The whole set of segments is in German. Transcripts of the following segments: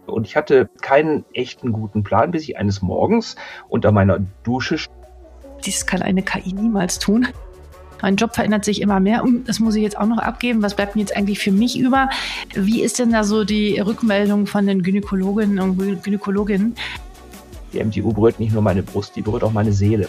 Und ich hatte keinen echten guten Plan, bis ich eines Morgens unter meiner Dusche. Dies kann eine KI niemals tun. Mein Job verändert sich immer mehr und das muss ich jetzt auch noch abgeben. Was bleibt denn jetzt eigentlich für mich über? Wie ist denn da so die Rückmeldung von den Gynäkologinnen und Gynäkologinnen? Die MTU berührt nicht nur meine Brust, die berührt auch meine Seele.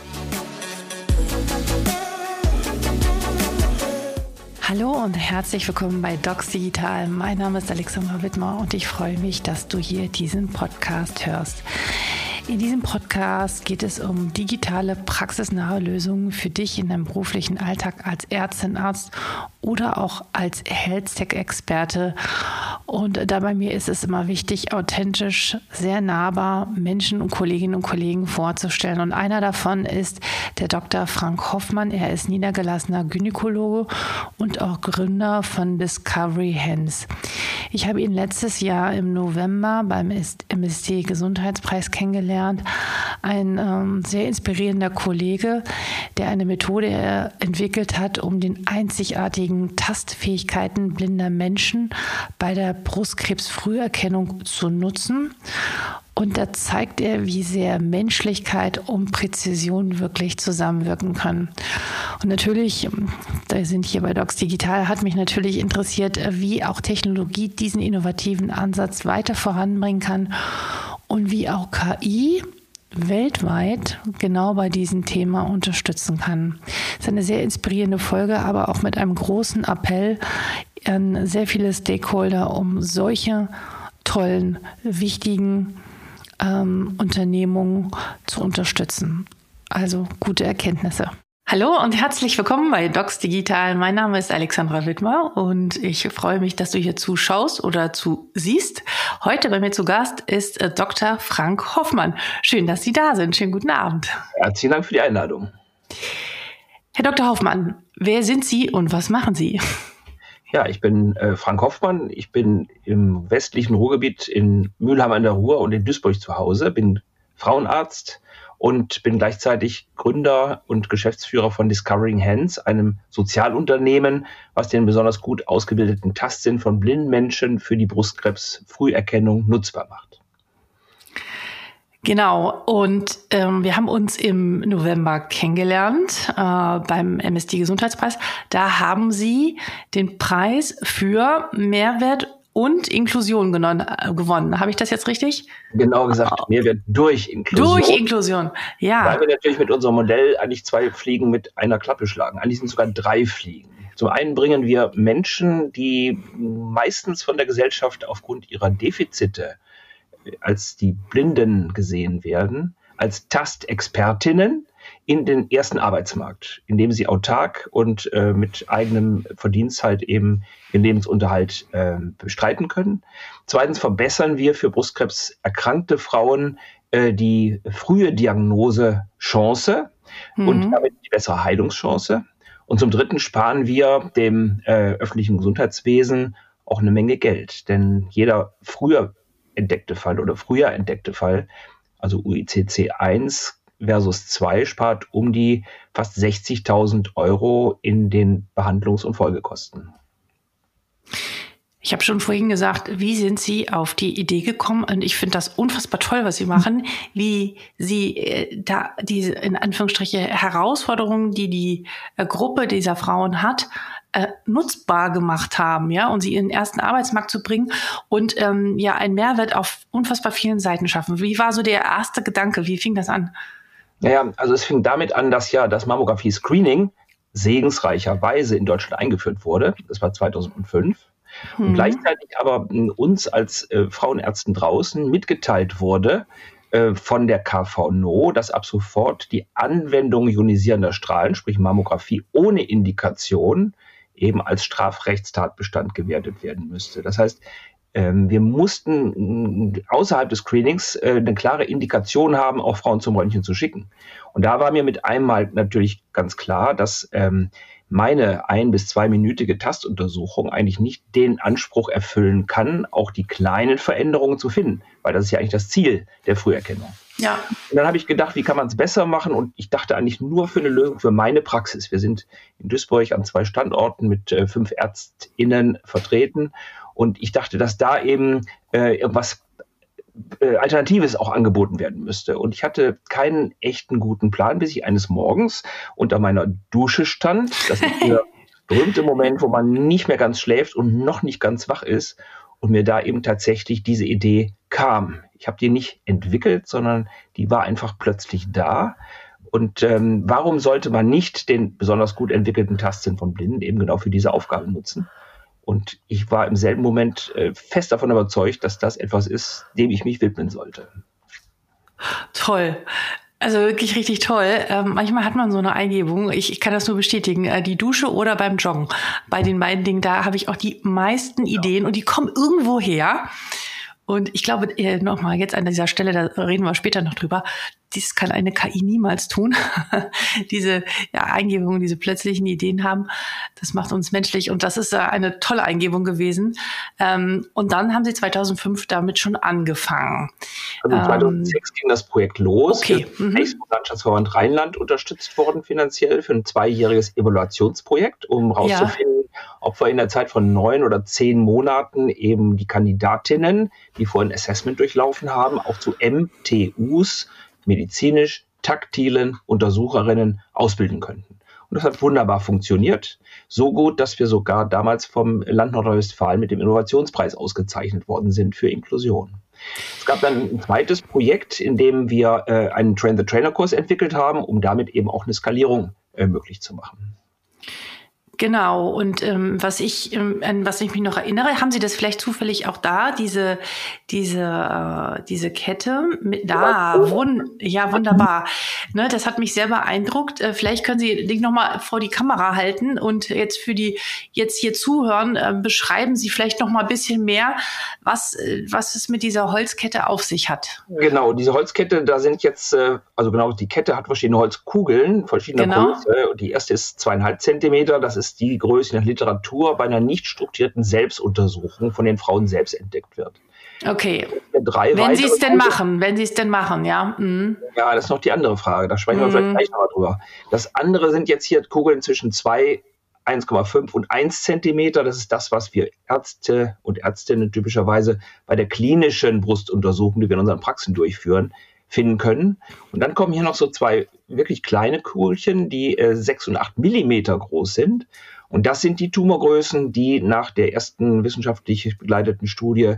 Hallo und herzlich willkommen bei Docs Digital. Mein Name ist Alexandra Wittmer und ich freue mich, dass du hier diesen Podcast hörst. In diesem Podcast geht es um digitale, praxisnahe Lösungen für dich in deinem beruflichen Alltag als Ärztin, Arzt oder auch als Health-Tech-Experte. Und da bei mir ist es immer wichtig, authentisch, sehr nahbar Menschen und Kolleginnen und Kollegen vorzustellen. Und einer davon ist der Dr. Frank Hoffmann. Er ist niedergelassener Gynäkologe und auch Gründer von Discovery Hands. Ich habe ihn letztes Jahr im November beim MSD Gesundheitspreis kennengelernt. Ein sehr inspirierender Kollege, der eine Methode entwickelt hat, um den einzigartigen Tastfähigkeiten blinder Menschen bei der Brustkrebsfrüherkennung zu nutzen. Und da zeigt er, wie sehr Menschlichkeit und Präzision wirklich zusammenwirken können. Und natürlich, da sind hier bei Docs Digital, hat mich natürlich interessiert, wie auch Technologie diesen innovativen Ansatz weiter voranbringen kann und wie auch KI weltweit genau bei diesem Thema unterstützen kann. Es ist eine sehr inspirierende Folge, aber auch mit einem großen Appell an sehr viele Stakeholder, um solche tollen, wichtigen Unternehmungen zu unterstützen. Also gute Erkenntnisse. Hallo und herzlich willkommen bei Docs Digital. Mein Name ist Alexandra Wittmer und ich freue mich, dass du hier zuschaust oder zusiehst. Heute bei mir zu Gast ist Dr. Frank Hoffmann. Schön, dass Sie da sind. Schönen guten Abend. Herzlichen Dank für die Einladung. Herr Dr. Hoffmann, wer sind Sie und was machen Sie? Ja, ich bin Frank Hoffmann. Ich bin im westlichen Ruhrgebiet in Mülheim an der Ruhr und in Duisburg zu Hause, bin Frauenarzt und bin gleichzeitig Gründer und Geschäftsführer von Discovery Hands, einem Sozialunternehmen, was den besonders gut ausgebildeten Tastsinn von blinden Menschen für die Brustkrebsfrüherkennung nutzbar macht. Genau, und wir haben uns im November kennengelernt beim MSD Gesundheitspreis. Da haben Sie den Preis für Mehrwert und Inklusion gewonnen. Habe ich das jetzt richtig? Genau gesagt, Mehrwert durch Inklusion. Durch Inklusion, ja. Weil wir natürlich mit unserem Modell eigentlich 2 Fliegen mit einer Klappe schlagen. Eigentlich sind es sogar 3 Fliegen. Zum einen bringen wir Menschen, die meistens von der Gesellschaft aufgrund ihrer Defizite als die Blinden gesehen werden, als Tastexpertinnen in den ersten Arbeitsmarkt, indem sie autark und mit eigenem Verdienst halt eben ihren Lebensunterhalt bestreiten können. Zweitens verbessern wir für Brustkrebs erkrankte Frauen die frühe Diagnosechance und damit die bessere Heilungschance. Und zum Dritten sparen wir dem öffentlichen Gesundheitswesen auch eine Menge Geld, denn jeder früher entdeckte Fall, also UICC 1 versus 2, spart um die fast 60.000 € in den Behandlungs- und Folgekosten. Ich habe schon vorhin gesagt, wie sind Sie auf die Idee gekommen? Und ich finde das unfassbar toll, was Sie machen, wie Sie da diese, in Anführungsstriche, Herausforderungen, die Gruppe dieser Frauen hat, nutzbar gemacht haben, ja, und sie in den ersten Arbeitsmarkt zu bringen und einen Mehrwert auf unfassbar vielen Seiten schaffen. Wie war so der erste Gedanke? Wie fing das an? Naja, also es fing damit an, dass ja das Mammographie-Screening segensreicherweise in Deutschland eingeführt wurde. Das war 2005. Und gleichzeitig aber uns als Frauenärzten draußen mitgeteilt wurde von der KV-NO, dass ab sofort die Anwendung ionisierender Strahlen, sprich Mammographie ohne Indikation, eben als Strafrechtstatbestand gewertet werden müsste. Das heißt, wir mussten außerhalb des Screenings eine klare Indikation haben, auch Frauen zum Röntgen zu schicken. Und da war mir mit einmal natürlich ganz klar, dass meine 1- bis 2-minütige Tastuntersuchung eigentlich nicht den Anspruch erfüllen kann, auch die kleinen Veränderungen zu finden, weil das ist ja eigentlich das Ziel der Früherkennung. Ja. Und dann habe ich gedacht, wie kann man es besser machen? Und ich dachte eigentlich nur für eine Lösung für meine Praxis. Wir sind in Duisburg an 2 Standorten mit 5 ÄrztInnen vertreten. Und ich dachte, dass da eben irgendwas Alternatives auch angeboten werden müsste. Und ich hatte keinen echten guten Plan, bis ich eines Morgens unter meiner Dusche stand. Das ist der berühmte Moment, wo man nicht mehr ganz schläft und noch nicht ganz wach ist. Und mir da eben tatsächlich diese Idee kam. Ich habe die nicht entwickelt, sondern die war einfach plötzlich da. Und warum sollte man nicht den besonders gut entwickelten Tastsinn von Blinden eben genau für diese Aufgabe nutzen? Und ich war im selben Moment fest davon überzeugt, dass das etwas ist, dem ich mich widmen sollte. Toll. Also wirklich richtig toll. Manchmal hat man so eine Eingebung, ich kann das nur bestätigen, die Dusche oder beim Joggen. Bei den beiden Dingen, da habe ich auch die meisten Ideen und die kommen irgendwo her. Und ich glaube, nochmal jetzt an dieser Stelle, da reden wir später noch drüber, dies kann eine KI niemals tun. Diese Eingebungen, diese plötzlichen Ideen haben, das macht uns menschlich. Und das ist eine tolle Eingebung gewesen. Und dann haben Sie 2005 damit schon angefangen. Also 2006 ging das Projekt los. Okay. Vom Landschaftsverband Rheinland unterstützt worden finanziell für ein 2-jähriges Evaluationsprojekt, um rauszufinden, ob wir in der Zeit von 9 oder 10 Monaten eben die Kandidatinnen, die vorhin Assessment durchlaufen haben, auch zu MTUs, medizinisch-taktilen Untersucherinnen ausbilden könnten. Und das hat wunderbar funktioniert. So gut, dass wir sogar damals vom Land Nordrhein-Westfalen mit dem Innovationspreis ausgezeichnet worden sind für Inklusion. Es gab dann ein zweites Projekt, in dem wir einen Train-the-Trainer-Kurs entwickelt haben, um damit eben auch eine Skalierung möglich zu machen. Genau, und an was ich mich noch erinnere, haben Sie das vielleicht zufällig auch da, diese Kette mit da, wunderbar. Ne, das hat mich sehr beeindruckt. Vielleicht können Sie den nochmal vor die Kamera halten und jetzt für die jetzt hier zuhören, beschreiben Sie vielleicht noch mal ein bisschen mehr, was es mit dieser Holzkette auf sich hat. Genau, diese Holzkette, da sind jetzt, die Kette hat verschiedene Holzkugeln, verschiedener Größe. Und die erste ist 2,5 Zentimeter, das ist die Größe, die nach Literatur bei einer nicht strukturierten Selbstuntersuchung von den Frauen selbst entdeckt wird. Okay. Wenn Sie es denn machen, ja. Mhm. Ja, das ist noch die andere Frage, da sprechen wir vielleicht gleich nochmal drüber. Das andere sind jetzt hier Kugeln zwischen 2, 1,5 und 1 Zentimeter. Das ist das, was wir Ärzte und Ärztinnen typischerweise bei der klinischen Brustuntersuchung, die wir in unseren Praxen durchführen, finden können. Und dann kommen hier noch so 2 wirklich kleine Kugelchen, die 6 und 8 Millimeter groß sind. Und das sind die Tumorgrößen, die nach der ersten wissenschaftlich begleiteten Studie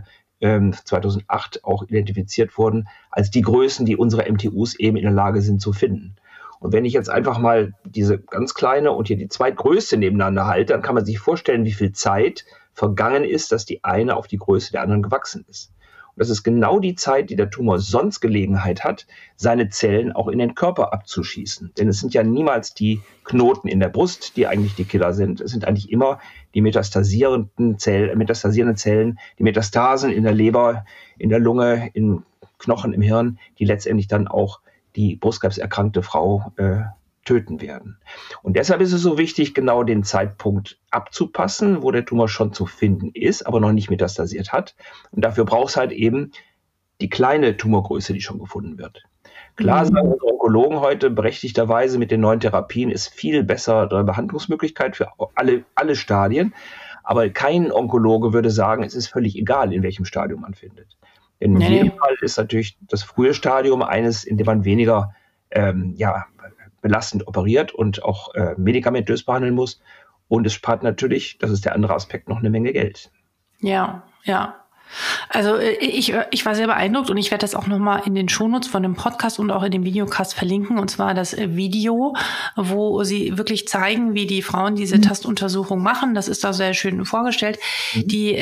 2008 auch identifiziert wurden, als die Größen, die unsere MTUs eben in der Lage sind zu finden. Und wenn ich jetzt einfach mal diese ganz kleine und hier die zweitgrößte nebeneinander halte, dann kann man sich vorstellen, wie viel Zeit vergangen ist, dass die eine auf die Größe der anderen gewachsen ist. Und das ist genau die Zeit, die der Tumor sonst Gelegenheit hat, seine Zellen auch in den Körper abzuschießen. Denn es sind ja niemals die Knoten in der Brust, die eigentlich die Killer sind. Es sind eigentlich immer die metastasierenden Zellen, die Metastasen in der Leber, in der Lunge, in Knochen, im Hirn, die letztendlich dann auch die brustkrebserkrankte Frau töten werden. Und deshalb ist es so wichtig, genau den Zeitpunkt abzupassen, wo der Tumor schon zu finden ist, aber noch nicht metastasiert hat. Und dafür braucht es halt eben die kleine Tumorgröße, die schon gefunden wird. Klar sagen unsere Onkologen heute berechtigterweise, mit den neuen Therapien ist viel bessere Behandlungsmöglichkeit für alle Stadien. Aber kein Onkologe würde sagen, es ist völlig egal, in welchem Stadium man findet. Denn in jedem Fall ist natürlich das frühe Stadium eines, in dem man weniger belastend operiert und auch medikamentös behandeln muss. Und es spart natürlich, das ist der andere Aspekt, noch eine Menge Geld. Ja. Also ich war sehr beeindruckt und ich werde das auch nochmal in den Shownotes von dem Podcast und auch in dem Videocast verlinken. Und zwar das Video, wo Sie wirklich zeigen, wie die Frauen diese Tastuntersuchung machen. Das ist da sehr schön vorgestellt. Die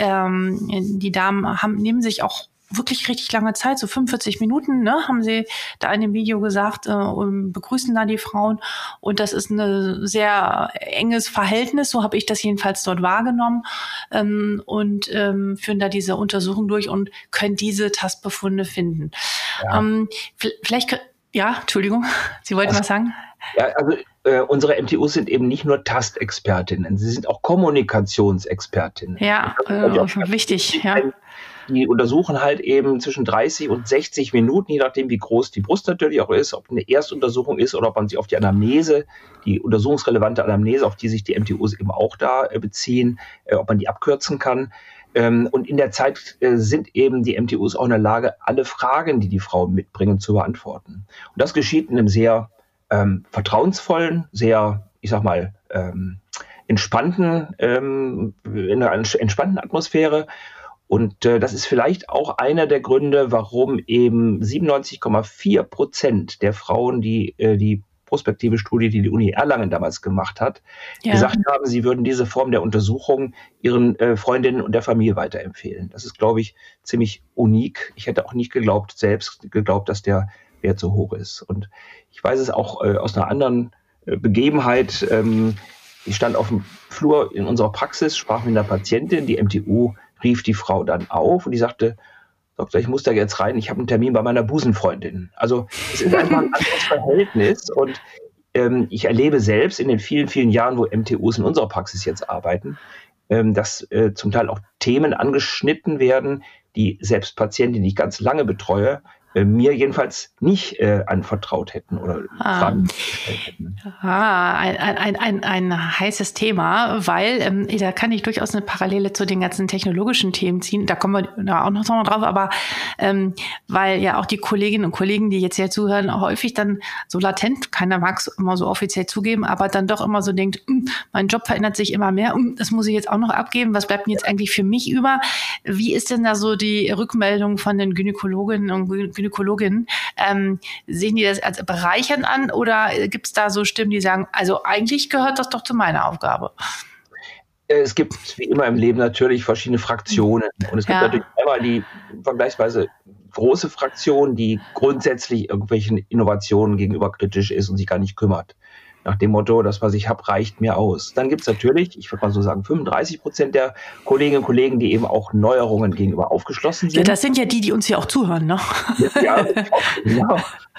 Damen nehmen sich auch wirklich richtig lange Zeit, so 45 Minuten, haben sie da in dem Video gesagt, und begrüßen da die Frauen. Und das ist ein sehr enges Verhältnis, so habe ich das jedenfalls dort wahrgenommen, und führen da diese Untersuchung durch und können diese Tastbefunde finden. Ja. Entschuldigung, Sie wollten was sagen? Ja, also unsere MTUs sind eben nicht nur Tastexpertinnen, sie sind auch Kommunikationsexpertinnen. Ja, wichtig, ja. Die untersuchen halt eben zwischen 30 und 60 Minuten, je nachdem, wie groß die Brust natürlich auch ist, ob eine Erstuntersuchung ist oder ob man sich auf die Anamnese, die untersuchungsrelevante Anamnese, auf die sich die MTUs eben auch da beziehen, ob man die abkürzen kann, Und in der Zeit sind eben die MTUs auch in der Lage, alle Fragen, die die Frauen mitbringen, zu beantworten. Und das geschieht in einem sehr vertrauensvollen, sehr, ich sag mal, entspannten, in einer entspannten Atmosphäre. Und das ist vielleicht auch einer der Gründe, warum eben 97,4% der Frauen, die die prospektive Studie, die die Uni Erlangen damals gemacht hat, gesagt haben, sie würden diese Form der Untersuchung ihren Freundinnen und der Familie weiterempfehlen. Das ist, glaube ich, ziemlich unik. Ich hätte auch nicht selbst geglaubt, dass der Wert so hoch ist. Und ich weiß es auch aus einer anderen Begebenheit. Ich stand auf dem Flur in unserer Praxis, sprach mit einer Patientin, die MTU rief die Frau dann auf und die sagte, Doktor, ich muss da jetzt rein, ich habe einen Termin bei meiner Busenfreundin. Also es ist einfach ein anderes Verhältnis und ich erlebe selbst in den vielen, vielen Jahren, wo MTUs in unserer Praxis jetzt arbeiten, dass zum Teil auch Themen angeschnitten werden, die selbst Patienten, die ich ganz lange betreue, mir jedenfalls nicht anvertraut hätten oder Fragen gestellt hätten. Ein heißes Thema, weil da kann ich durchaus eine Parallele zu den ganzen technologischen Themen ziehen. Da kommen wir da auch noch mal drauf, aber weil ja auch die Kolleginnen und Kollegen, die jetzt hier zuhören, häufig dann so latent, keiner mag es immer so offiziell zugeben, aber dann doch immer so denkt, mein Job verändert sich immer mehr, das muss ich jetzt auch noch abgeben, was bleibt denn jetzt eigentlich für mich über? Wie ist denn da so die Rückmeldung von den Gynäkologinnen und Gynäkologinnen? Sehen die das als bereichernd an oder gibt es da so Stimmen, die sagen, also eigentlich gehört das doch zu meiner Aufgabe? Es gibt wie immer im Leben natürlich verschiedene Fraktionen. Und es gibt natürlich einmal die vergleichsweise große Fraktion, die grundsätzlich irgendwelchen Innovationen gegenüber kritisch ist und sich gar nicht kümmert. Nach dem Motto, das, was ich habe, reicht mir aus. Dann gibt es natürlich, ich würde mal so sagen, 35% der Kolleginnen und Kollegen, die eben auch Neuerungen gegenüber aufgeschlossen sind. Ja, das sind ja die uns hier auch zuhören, ne? Ja, genau.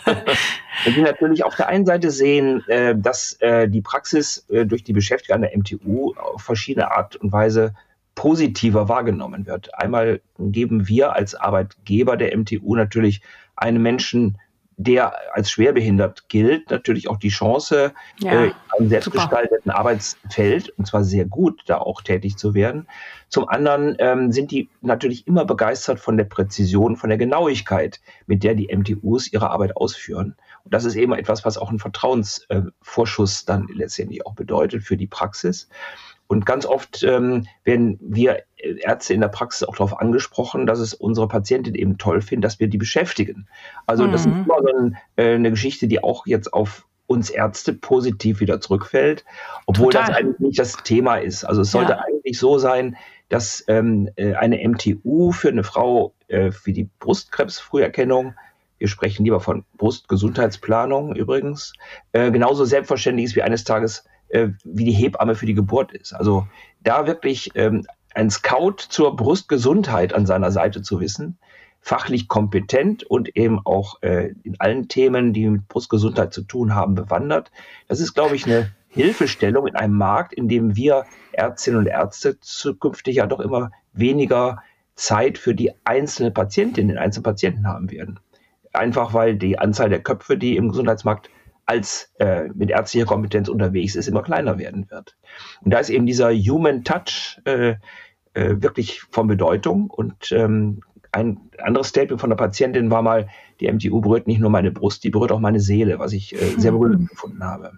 Und die natürlich auf der einen Seite sehen, dass die Praxis durch die Beschäftigung an der MTU auf verschiedene Art und Weise positiver wahrgenommen wird. Einmal geben wir als Arbeitgeber der MTU natürlich einem Menschen, der als schwerbehindert gilt, natürlich auch die Chance, einem selbstgestalteten Arbeitsfeld, und zwar sehr gut, da auch tätig zu werden. Zum anderen sind die natürlich immer begeistert von der Präzision, von der Genauigkeit, mit der die MTUs ihre Arbeit ausführen. Und das ist eben etwas, was auch einen Vertrauensvorschuss dann letztendlich auch bedeutet für die Praxis. Und ganz oft werden wir Ärzte in der Praxis auch darauf angesprochen, dass es unsere Patienten eben toll finden, dass wir die beschäftigen. Also das ist immer so eine Geschichte, die auch jetzt auf uns Ärzte positiv wieder zurückfällt, obwohl das eigentlich nicht das Thema ist. Also es sollte eigentlich so sein, dass eine MTU für eine Frau wie die Brustkrebsfrüherkennung, wir sprechen lieber von Brustgesundheitsplanung übrigens, genauso selbstverständlich ist wie eines Tages wie die Hebamme für die Geburt ist. Also da wirklich ein Scout zur Brustgesundheit an seiner Seite zu wissen, fachlich kompetent und eben auch in allen Themen, die mit Brustgesundheit zu tun haben, bewandert. Das ist, glaube ich, eine Hilfestellung in einem Markt, in dem wir Ärztinnen und Ärzte zukünftig ja doch immer weniger Zeit für die einzelne Patientin, den einzelnen Patienten haben werden. Einfach weil die Anzahl der Köpfe, die im Gesundheitsmarkt als mit ärztlicher Kompetenz unterwegs ist, immer kleiner werden wird. Und da ist eben dieser Human Touch wirklich von Bedeutung. Und ein anderes Statement von der Patientin war mal, die MTU berührt nicht nur meine Brust, die berührt auch meine Seele, was ich sehr berührend gefunden habe.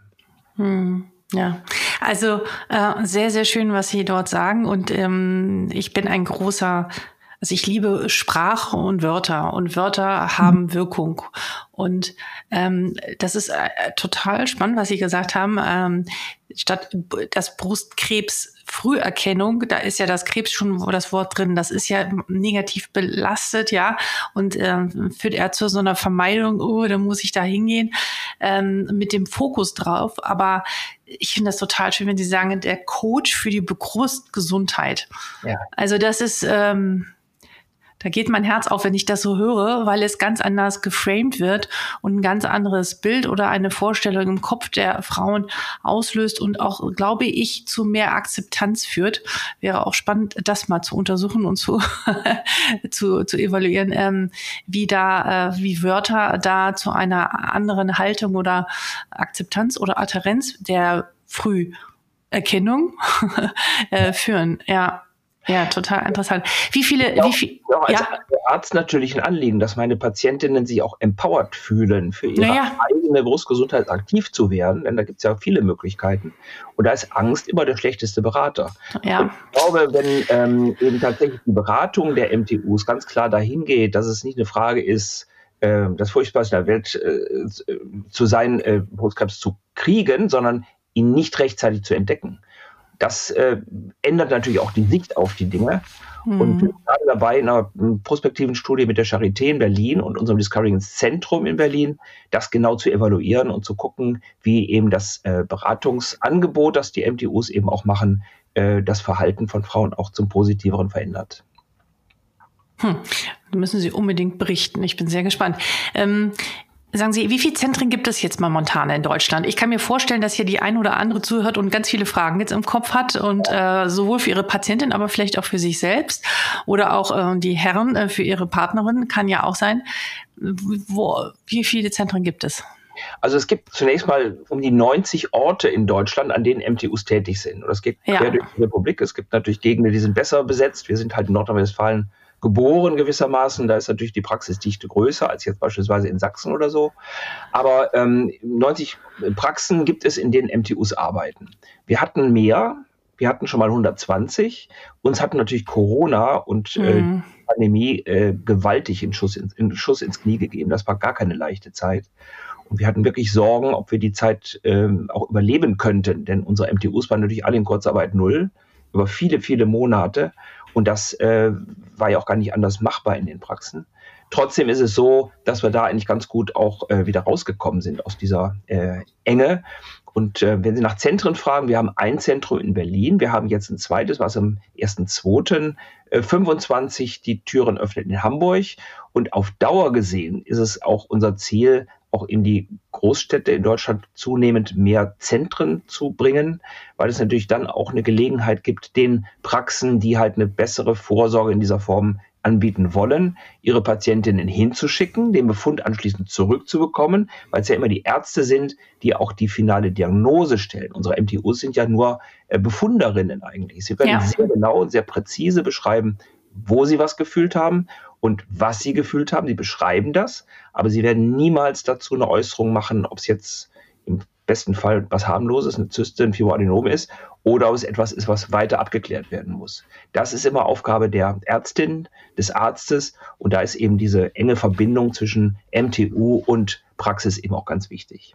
Ja, also sehr, sehr schön, was Sie dort sagen. Und ich bin ein großer... Also ich liebe Sprache und Wörter haben Wirkung. Und das ist total spannend, was Sie gesagt haben. Statt das Brustkrebs-Früherkennung, da ist ja das Krebs schon das Wort drin, das ist ja negativ belastet, ja, und führt eher zu so einer Vermeidung, da muss ich da hingehen, mit dem Fokus drauf. Aber ich finde das total schön, wenn Sie sagen, der Coach für die Brustgesundheit. Ja. Also das ist... Da geht mein Herz auf, wenn ich das so höre, weil es ganz anders geframed wird und ein ganz anderes Bild oder eine Vorstellung im Kopf der Frauen auslöst und auch, glaube ich, zu mehr Akzeptanz führt. Wäre auch spannend, das mal zu untersuchen und zu evaluieren, wie Wörter da zu einer anderen Haltung oder Akzeptanz oder Adhärenz der Früherkennung führen. Ja. Ja, total interessant. Wie viele? Auch als Arzt natürlich ein Anliegen, dass meine Patientinnen sich auch empowered fühlen, für ihre eigene Brustgesundheit aktiv zu werden, denn da gibt es ja viele Möglichkeiten. Und da ist Angst immer der schlechteste Berater. Ja. Und ich glaube, wenn eben tatsächlich die Beratung der MTUs ganz klar dahin geht, dass es nicht eine Frage ist, das Furchtbarste der Welt zu sein, Brustkrebs zu kriegen, sondern ihn nicht rechtzeitig zu entdecken. Das ändert natürlich auch die Sicht auf die Dinge. Und wir sind gerade dabei, in einer prospektiven Studie mit der Charité in Berlin und unserem Discovery-Zentrum in Berlin, das genau zu evaluieren und zu gucken, wie eben das Beratungsangebot, das die MTUs eben auch machen, das Verhalten von Frauen auch zum Positiveren verändert. Müssen Sie unbedingt berichten. Ich bin sehr gespannt. Sagen Sie, wie viele Zentren gibt es jetzt momentan in Deutschland? Ich kann mir vorstellen, dass hier die ein oder andere zuhört und ganz viele Fragen jetzt im Kopf hat und sowohl für ihre Patientin, aber vielleicht auch für sich selbst oder auch die Herren für ihre Partnerin, kann ja auch sein. Wie viele Zentren gibt es? Also es gibt zunächst mal um die 90 Orte in Deutschland, an denen MTUs tätig sind. Und das geht quer durch die Republik. Es gibt natürlich Gegenden, die sind besser besetzt. Wir sind halt in Nordrhein-Westfalen geboren gewissermaßen. Da ist natürlich die Praxisdichte größer als jetzt beispielsweise in Sachsen oder so. Aber 90 Praxen gibt es, in denen MTUs arbeiten. Wir hatten mehr. Wir hatten schon mal 120. Uns hat natürlich Corona und die Pandemie gewaltig einen Schuss ins Knie gegeben. Das war gar keine leichte Zeit. Und wir hatten wirklich Sorgen, ob wir die Zeit auch überleben könnten. Denn unsere MTUs waren natürlich alle in Kurzarbeit 0 über viele, viele Monate. Und das war ja auch gar nicht anders machbar in den Praxen. Trotzdem ist es so, dass wir da eigentlich ganz gut auch wieder rausgekommen sind aus dieser Enge. Und wenn Sie nach Zentren fragen, wir haben ein Zentrum in Berlin, wir haben jetzt ein zweites, was am 1.2. 25 die Türen öffnet in Hamburg. Und auf Dauer gesehen ist es auch unser Ziel, auch in die Großstädte in Deutschland zunehmend mehr Zentren zu bringen, weil es natürlich dann auch eine Gelegenheit gibt, den Praxen, die halt eine bessere Vorsorge in dieser Form anbieten wollen, ihre Patientinnen hinzuschicken, den Befund anschließend zurückzubekommen, weil es ja immer die Ärzte sind, die auch die finale Diagnose stellen. Unsere MTUs sind ja nur Befunderinnen eigentlich. Sie können sehr genau und sehr präzise beschreiben, wo sie was gefühlt haben und was sie gefühlt haben. Sie beschreiben das, aber sie werden niemals dazu eine Äußerung machen, ob es jetzt im besten Fall was harmloses, eine Zyste, ein Fibroadenom ist, oder ob es etwas ist, was weiter abgeklärt werden muss. Das ist immer Aufgabe der Ärztin, des Arztes, und da ist eben diese enge Verbindung zwischen MTU und Praxis eben auch ganz wichtig.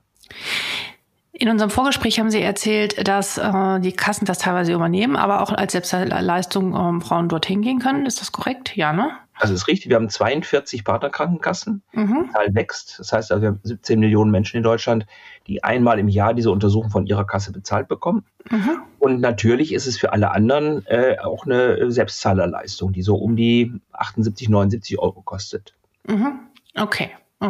In unserem Vorgespräch haben Sie erzählt, dass die Kassen das teilweise übernehmen, aber auch als Selbstleistung Frauen dorthin gehen können. Ist das korrekt? Ja, ne? Also das ist richtig. Wir haben 42 Partnerkrankenkassen. Die Zahl wächst. Das heißt, also wir haben 17 Millionen Menschen in Deutschland, die einmal im Jahr diese Untersuchung von ihrer Kasse bezahlt bekommen. Und natürlich ist es für alle anderen auch eine Selbstzahlerleistung, die so um die 78, 79 Euro kostet. Okay.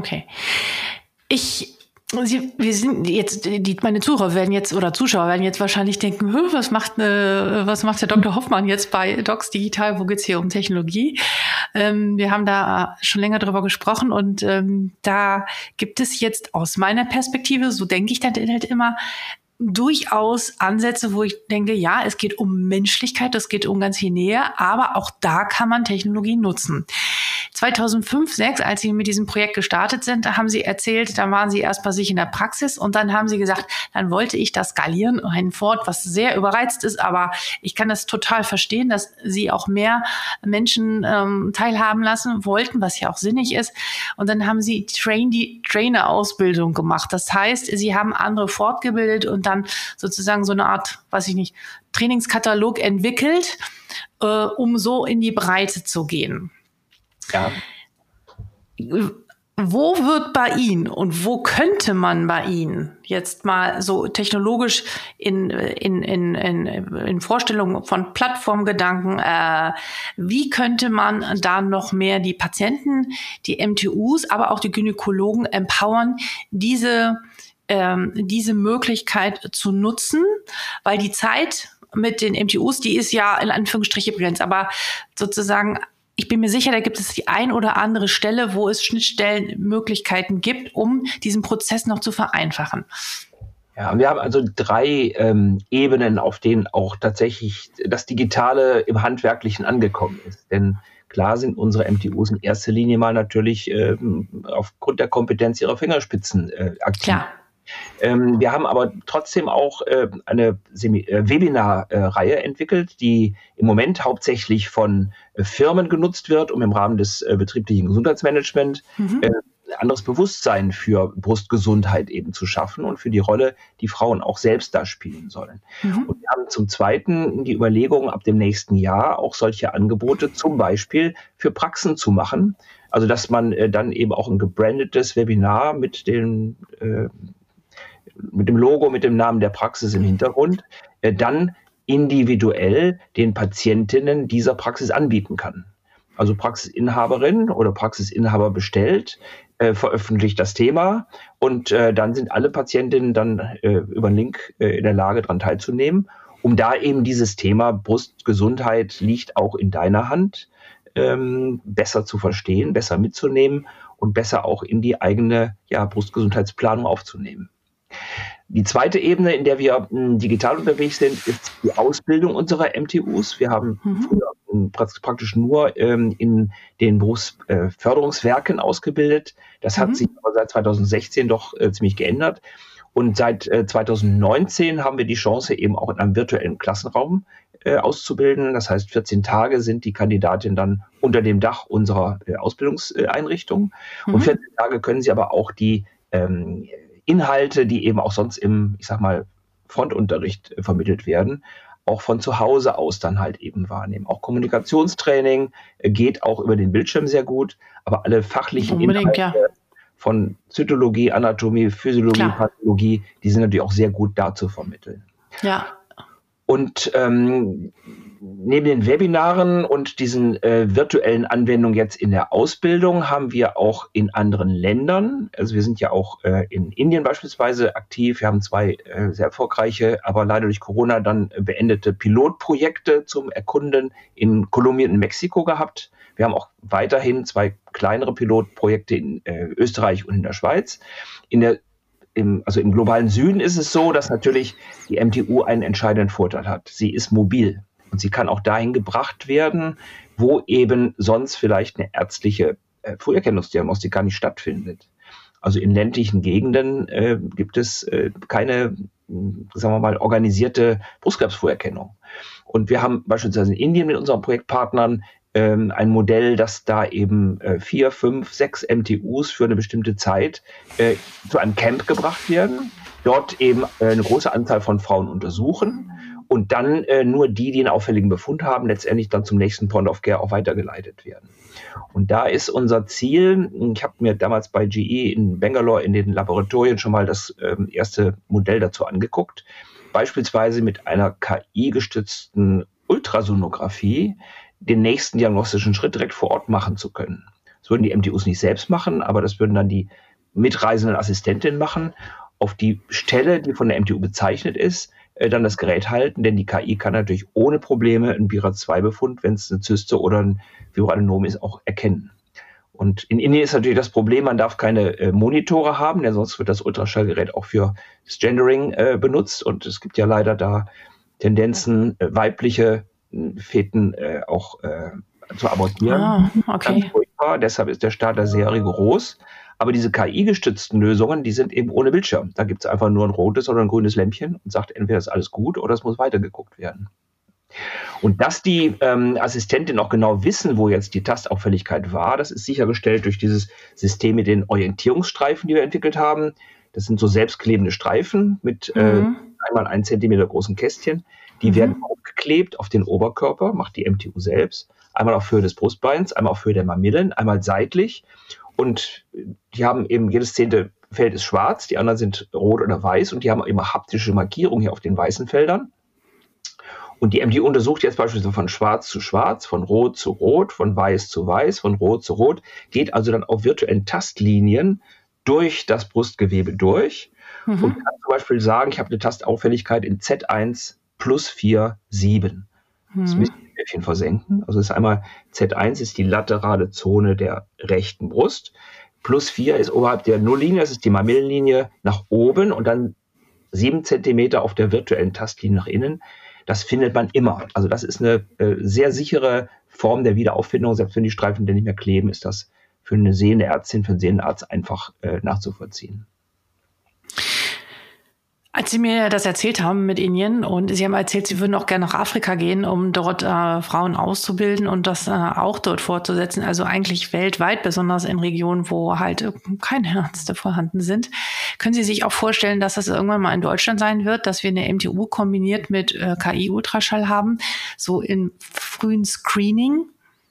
Wir sind jetzt, meine Zuhörer werden jetzt oder Zuschauer werden jetzt wahrscheinlich denken, was macht der Dr. Hoffmann jetzt bei Docs Digital? Wo geht's hier um Technologie? Wir haben da schon länger drüber gesprochen und da gibt es jetzt aus meiner Perspektive, so denke ich dann halt immer, durchaus Ansätze, wo ich denke, ja, es geht um Menschlichkeit, es geht um ganz viel Nähe, aber auch da kann man Technologie nutzen. 2005, 2006, als Sie mit diesem Projekt gestartet sind, haben Sie erzählt, da waren Sie erst bei sich in der Praxis und dann haben Sie gesagt, dann wollte ich das skalieren, ein Wort, was sehr überreizt ist, aber ich kann das total verstehen, dass Sie auch mehr Menschen teilhaben lassen wollten, was ja auch sinnig ist. Und dann haben Sie Trainer-Ausbildung gemacht. Das heißt, Sie haben andere fortgebildet und dann sozusagen so eine Art, Trainingskatalog entwickelt, um so in die Breite zu gehen. Ja. Wo wird bei Ihnen und wo könnte man bei Ihnen jetzt mal so technologisch in Vorstellungen von Plattformgedanken, wie könnte man da noch mehr die Patienten, die MTUs, aber auch die Gynäkologen empowern, diese Möglichkeit zu nutzen, weil die Zeit mit den MTUs, die ist ja in Anführungsstriche begrenzt, aber sozusagen, ich bin mir sicher, da gibt es die ein oder andere Stelle, wo es Schnittstellenmöglichkeiten gibt, um diesen Prozess noch zu vereinfachen. Ja, und wir haben also 3 Ebenen, auf denen auch tatsächlich das Digitale im Handwerklichen angekommen ist. Denn klar sind unsere MTUs in erster Linie mal natürlich aufgrund der Kompetenz ihrer Fingerspitzen aktiv. Klar. Wir haben aber trotzdem auch eine Webinar-Reihe entwickelt, die im Moment hauptsächlich von Firmen genutzt wird, um im Rahmen des betrieblichen Gesundheitsmanagements ein anderes Bewusstsein für Brustgesundheit eben zu schaffen und für die Rolle, die Frauen auch selbst da spielen sollen. Und wir haben zum Zweiten die Überlegung, ab dem nächsten Jahr auch solche Angebote zum Beispiel für Praxen zu machen. Also dass man dann eben auch ein gebrandetes Webinar mit dem Logo, mit dem Namen der Praxis im Hintergrund, dann individuell den Patientinnen dieser Praxis anbieten kann. Also Praxisinhaberin oder Praxisinhaber bestellt, veröffentlicht das Thema und dann sind alle Patientinnen dann über einen Link in der Lage, daran teilzunehmen, um da eben dieses Thema Brustgesundheit liegt auch in deiner Hand, besser zu verstehen, besser mitzunehmen und besser auch in die eigene Brustgesundheitsplanung aufzunehmen. Die zweite Ebene, in der wir digital unterwegs sind, ist die Ausbildung unserer MTUs. Wir haben früher praktisch nur in den Berufsförderungswerken ausgebildet. Das hat sich aber seit 2016 doch ziemlich geändert. Und seit 2019 haben wir die Chance, eben auch in einem virtuellen Klassenraum auszubilden. Das heißt, 14 Tage sind die Kandidatinnen dann unter dem Dach unserer Ausbildungseinrichtung. Und 14 Tage können sie aber auch die Inhalte, die eben auch sonst im, Frontunterricht vermittelt werden, auch von zu Hause aus dann halt eben wahrnehmen. Auch Kommunikationstraining geht auch über den Bildschirm sehr gut, aber alle fachlichen Inhalte von Zytologie, Anatomie, Physiologie, Pathologie, die sind natürlich auch sehr gut da zu vermitteln. Ja. Und neben den Webinaren und diesen virtuellen Anwendungen jetzt in der Ausbildung haben wir auch in anderen Ländern, also wir sind ja auch in Indien beispielsweise aktiv, wir haben 2 sehr erfolgreiche, aber leider durch Corona dann beendete Pilotprojekte zum Erkunden in Kolumbien und Mexiko gehabt. Wir haben auch weiterhin 2 kleinere Pilotprojekte in Österreich und in der Schweiz. Im globalen Süden ist es so, dass natürlich die MTU einen entscheidenden Vorteil hat. Sie ist mobil und sie kann auch dahin gebracht werden, wo eben sonst vielleicht eine ärztliche Früherkennungsdiagnostik gar nicht stattfindet. Also in ländlichen Gegenden gibt es keine, organisierte Brustkrebsfrüherkennung. Und wir haben beispielsweise in Indien mit unseren Projektpartnern ein Modell, dass da eben 4, 5, 6 MTUs für eine bestimmte Zeit zu einem Camp gebracht werden, dort eben eine große Anzahl von Frauen untersuchen und dann nur die einen auffälligen Befund haben, letztendlich dann zum nächsten Point of Care auch weitergeleitet werden. Und da ist unser Ziel, ich habe mir damals bei GE in Bangalore in den Laboratorien schon mal das erste Modell dazu angeguckt, beispielsweise mit einer KI-gestützten Ultrasonographie den nächsten diagnostischen Schritt direkt vor Ort machen zu können. Das würden die MTUs nicht selbst machen, aber das würden dann die mitreisenden Assistentinnen machen, auf die Stelle, die von der MTU bezeichnet ist, dann das Gerät halten, denn die KI kann natürlich ohne Probleme einen BRCA2-Befund, wenn es eine Zyste oder ein Fibroadenom ist, auch erkennen. Und in Indien ist natürlich das Problem, man darf keine Monitore haben, denn sonst wird das Ultraschallgerät auch für das Gendering benutzt und es gibt ja leider da Tendenzen, weibliche Feten auch zu abortieren. Okay. Ganz furchtbar, deshalb ist der Staat da sehr rigoros. Aber diese KI-gestützten Lösungen, die sind eben ohne Bildschirm. Da gibt es einfach nur ein rotes oder ein grünes Lämpchen und sagt, entweder ist alles gut oder es muss weitergeguckt werden. Und dass die Assistentinnen auch genau wissen, wo jetzt die Tastauffälligkeit war, das ist sichergestellt durch dieses System mit den Orientierungsstreifen, die wir entwickelt haben. Das sind so selbstklebende Streifen mit einmal 1 Zentimeter großen Kästchen. Die werden aufgeklebt auf den Oberkörper, macht die MTU selbst. Einmal auf Höhe des Brustbeins, einmal auf Höhe der Mamillen, einmal seitlich. Und die haben eben, jedes 10. Feld ist schwarz, die anderen sind rot oder weiß und die haben immer haptische Markierungen hier auf den weißen Feldern. Und die MTU untersucht jetzt beispielsweise von schwarz zu schwarz, von rot zu rot, von weiß zu weiß, von rot zu rot, geht also dann auf virtuellen Tastlinien durch das Brustgewebe durch und kann zum Beispiel sagen, ich habe eine Tastauffälligkeit in Z1 plus 4, 7. Das müssen wir ein bisschen versenken. Also es ist einmal Z1 ist die laterale Zone der rechten Brust, plus 4 ist oberhalb der Nulllinie, das ist die Mamillenlinie nach oben und dann 7 Zentimeter auf der virtuellen Tastlinie nach innen. Das findet man immer. Also das ist eine sehr sichere Form der Wiederauffindung. Selbst wenn die Streifen nicht mehr kleben, ist das für eine sehende Ärztin, für einen sehenden Arzt einfach nachzuvollziehen. Als Sie mir das erzählt haben mit Indien und Sie haben erzählt, Sie würden auch gerne nach Afrika gehen, um dort Frauen auszubilden und das auch dort fortzusetzen, also eigentlich weltweit, besonders in Regionen, wo halt keine Ärzte vorhanden sind. Können Sie sich auch vorstellen, dass das irgendwann mal in Deutschland sein wird, dass wir eine MTU kombiniert mit KI-Ultraschall haben, so im frühen Screening?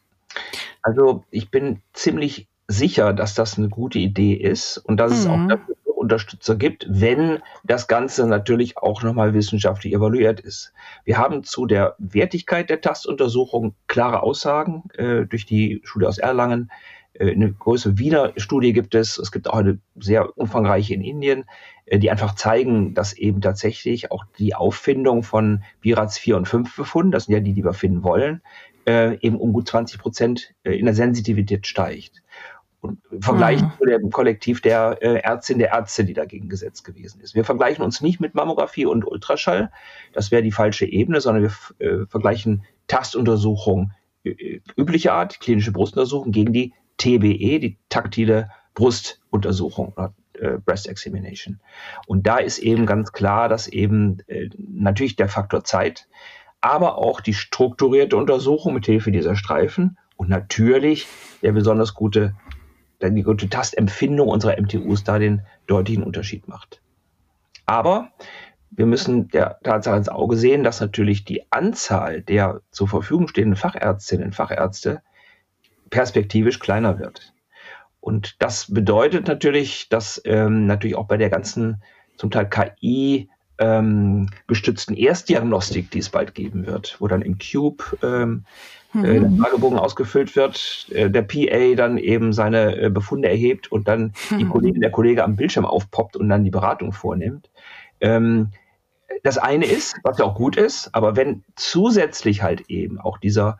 Also ich bin ziemlich sicher, dass das eine gute Idee ist und dass es auch dafür Unterstützer gibt, wenn das Ganze natürlich auch nochmal wissenschaftlich evaluiert ist. Wir haben zu der Wertigkeit der Tastuntersuchung klare Aussagen durch die Studie aus Erlangen. Eine große Wiener Studie gibt es. Es gibt auch eine sehr umfangreiche in Indien, die einfach zeigen, dass eben tatsächlich auch die Auffindung von BIRATS 4 und 5 Befunden, das sind ja die wir finden wollen, eben um gut 20% in der Sensitivität steigt. Und vergleichen zu dem Kollektiv der Ärztinnen, der Ärzte, die dagegen gesetzt gewesen ist. Wir vergleichen uns nicht mit Mammographie und Ultraschall, das wäre die falsche Ebene, sondern wir vergleichen Tastuntersuchung üblicher Art, klinische Brustuntersuchung, gegen die TBE, die taktile Brustuntersuchung oder Breast Examination. Und da ist eben ganz klar, dass eben natürlich der Faktor Zeit, aber auch die strukturierte Untersuchung mit Hilfe dieser Streifen und natürlich die gute Tastempfindung unserer MTUs da den deutlichen Unterschied macht. Aber wir müssen der Tatsache ins Auge sehen, dass natürlich die Anzahl der zur Verfügung stehenden Fachärztinnen und Fachärzte perspektivisch kleiner wird. Und das bedeutet natürlich, dass natürlich auch bei der ganzen zum Teil KI gestützten Erstdiagnostik, die es bald geben wird, wo dann im Cube der Fragebogen ausgefüllt wird, der PA dann eben seine Befunde erhebt und dann der Kollege am Bildschirm aufpoppt und dann die Beratung vornimmt. Das eine ist, was ja auch gut ist, aber wenn zusätzlich halt eben auch dieser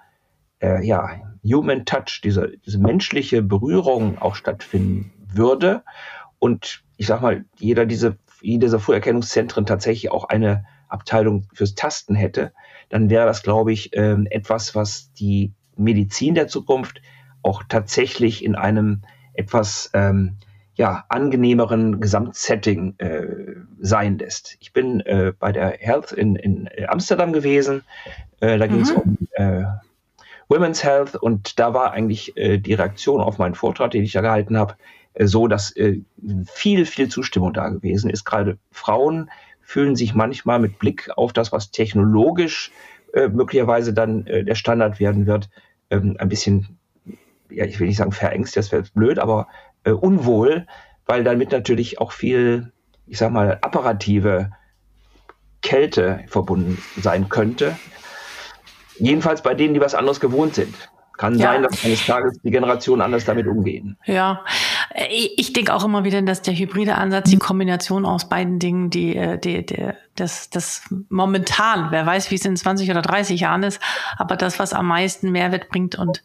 Human Touch, diese menschliche Berührung auch stattfinden würde und ich sag mal, jeder dieser Früherkennungszentren tatsächlich auch eine Abteilung fürs Tasten hätte, dann wäre das, glaube ich, etwas, was die Medizin der Zukunft auch tatsächlich in einem etwas angenehmeren Gesamtsetting sein lässt. Ich bin bei der Health in Amsterdam gewesen. Da ging es um Women's Health und da war eigentlich die Reaktion auf meinen Vortrag, den ich da gehalten habe, so, dass viel Zustimmung da gewesen ist. Gerade Frauen fühlen sich manchmal mit Blick auf das, was technologisch möglicherweise dann der Standard werden wird, ein bisschen, ich will nicht sagen verängstigt, das wäre blöd, aber unwohl, weil damit natürlich auch viel, ich sag mal, apparative Kälte verbunden sein könnte. Jedenfalls bei denen, die was anderes gewohnt sind. Kann sein, dass eines Tages die Generationen anders damit umgehen. Ja, ich denke auch immer wieder, dass der hybride Ansatz, die Kombination aus beiden Dingen, das momentan, wer weiß, wie es in 20 oder 30 Jahren ist, aber das, was am meisten Mehrwert bringt und